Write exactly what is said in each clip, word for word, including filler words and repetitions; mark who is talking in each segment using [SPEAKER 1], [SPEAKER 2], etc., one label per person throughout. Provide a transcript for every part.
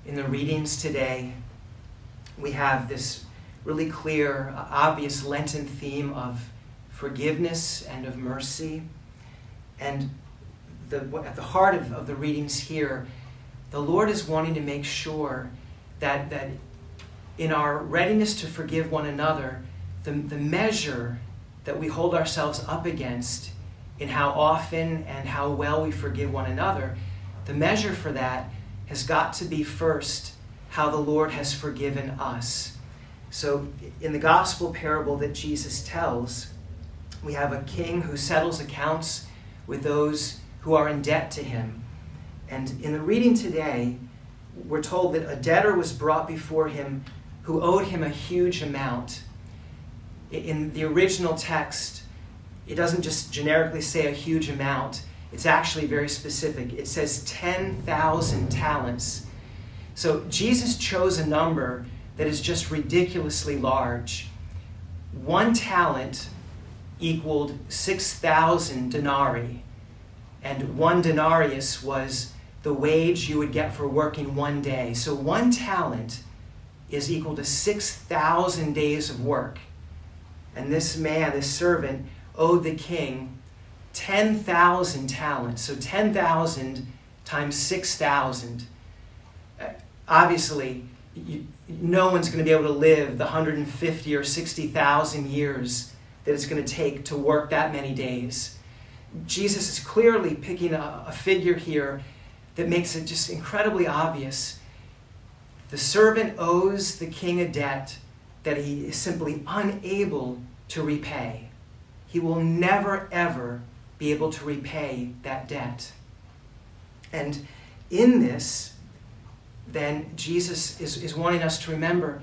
[SPEAKER 1] In the readings today, we have this really clear, uh, obvious Lenten theme of forgiveness and of mercy. And the, at the heart of, of the readings here, the Lord is wanting to make sure that, that in our readiness to forgive one another, the, the measure that we hold ourselves up against in how often and how well we forgive one another, the measure for that has got to be first how the Lord has forgiven us. So in the gospel parable that Jesus tells, we have a king who settles accounts with those who are in debt to him. And in the reading today, we're told that a debtor was brought before him who owed him a huge amount. In the original text, it doesn't just generically say a huge amount. It's actually very specific. It says ten thousand talents. So Jesus chose a number that is just ridiculously large. One talent equaled six thousand denarii, and one denarius was the wage you would get for working one day. So one talent is equal to six thousand days of work. And this man, this servant, owed the king ten thousand talents. So ten thousand times six thousand. Uh, obviously, you, no one's going to be able to live the one hundred fifty or sixty thousand years that it's going to take to work that many days. Jesus is clearly picking a, a figure here that makes it just incredibly obvious. The servant owes the king a debt that he is simply unable to repay. He will never, ever be able to repay that debt. And in this, then Jesus is, is wanting us to remember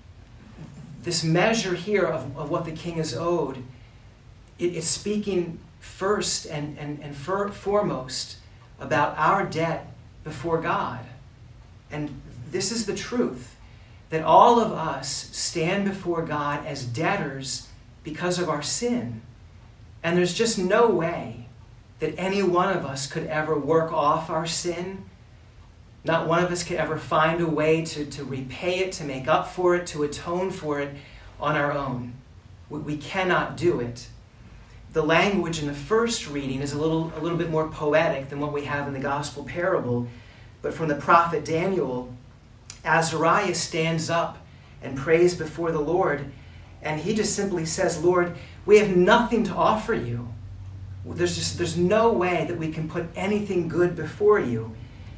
[SPEAKER 1] this measure here of, of what the king is owed. It, it's speaking first and, and, and for, foremost about our debt before God. And this is the truth, that all of us stand before God as debtors because of our sin. And there's just no way that any one of us could ever work off our sin. Not one of us could ever find a way to, to repay it, to make up for it, to atone for it on our own. We, we cannot do it. The language in the first reading is a little, a little bit more poetic than what we have in the gospel parable. But from the prophet Daniel, Azariah stands up and prays before the Lord, and he just simply says, Lord, we have nothing to offer you. There's just there's no way that we can put anything good before you.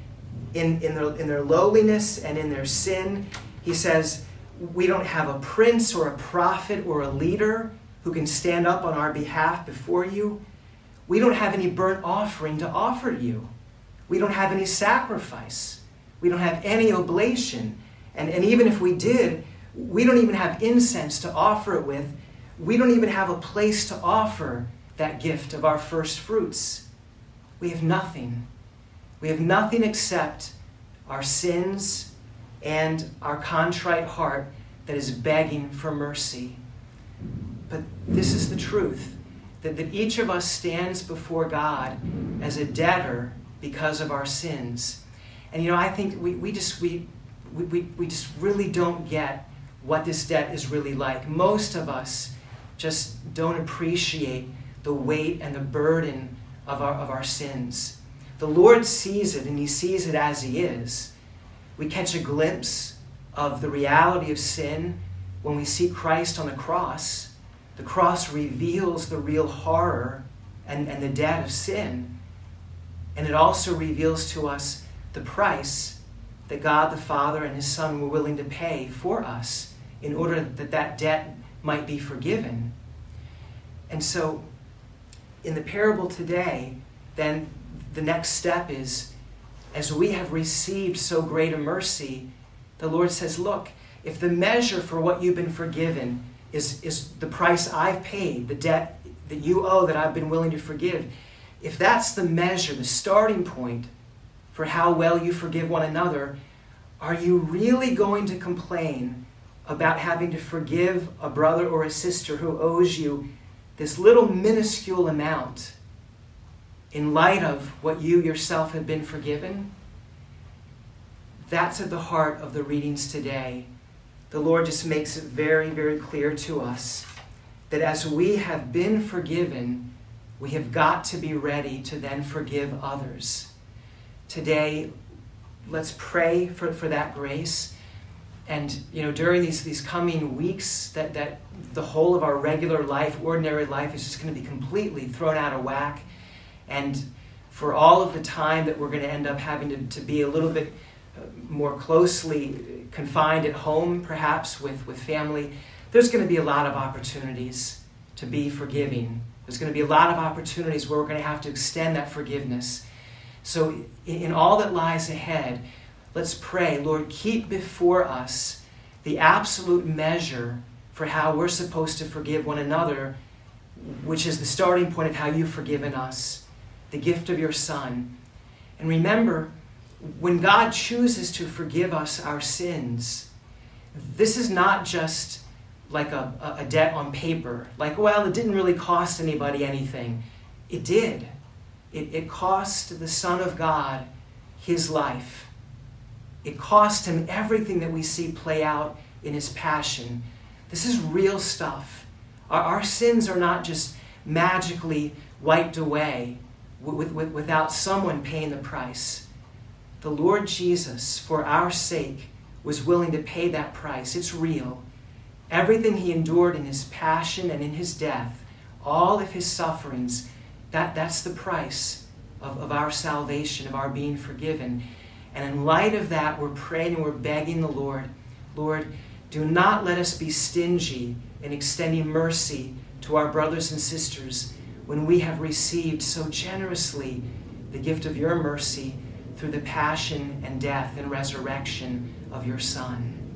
[SPEAKER 1] In, in, their, in their lowliness and in their sin, he says, we don't have a prince or a prophet or a leader who can stand up on our behalf before you. We don't have any burnt offering to offer you. We don't have any sacrifice. We don't have any oblation. And, and even if we did, we don't even have incense to offer it with. We don't even have a place to offer that gift of our first fruits. We have nothing. We have nothing except our sins and our contrite heart that is begging for mercy. But this is the truth, that, that each of us stands before God as a debtor because of our sins. And you know, I think we, we just we, we we just really don't get what this debt is really like. Most of us just don't appreciate the weight and the burden of our of our sins. The Lord sees it, and he sees it as he is. We catch a glimpse of the reality of sin when we see Christ on the cross. The cross reveals the real horror and, and the debt of sin. And it also reveals to us the price that God the Father and his Son were willing to pay for us in order that that debt might be forgiven. And so, in the parable today, then the next step is, as we have received so great a mercy, the Lord says, look, if the measure for what you've been forgiven is, is the price I've paid, the debt that you owe that I've been willing to forgive, if that's the measure, the starting point for how well you forgive one another, are you really going to complain about having to forgive a brother or a sister who owes you this little minuscule amount in light of what you yourself have been forgiven? that's at the heart of the readings today. The Lord just makes it very, very clear to us that as we have been forgiven, we have got to be ready to then forgive others. Today, let's pray for, for that grace. And, you know, during these, these coming weeks, that, that the whole of our regular life, ordinary life, is just going to be completely thrown out of whack. And for all of the time that we're going to end up having to, to be a little bit more closely confined at home, perhaps with, with family, there's going to be a lot of opportunities to be forgiving. There's going to be a lot of opportunities where we're going to have to extend that forgiveness. So in, in all that lies ahead, let's pray, Lord, keep before us the absolute measure for how we're supposed to forgive one another, which is the starting point of how you've forgiven us, the gift of your Son. And remember, when God chooses to forgive us our sins, this is not just like a, a debt on paper. Like, well, it didn't really cost anybody anything. It did. It, it cost the Son of God his life. It cost him everything that we see play out in his passion. This is real stuff. Our, our sins are not just magically wiped away with, with, without someone paying the price. The Lord Jesus, for our sake, was willing to pay that price. It's real. Everything he endured in his passion and in his death, all of his sufferings, that, that's the price of, of our salvation, of our being forgiven. And in light of that, we're praying and we're begging the Lord, Lord, do not let us be stingy in extending mercy to our brothers and sisters when we have received so generously the gift of your mercy through the passion and death and resurrection of your Son.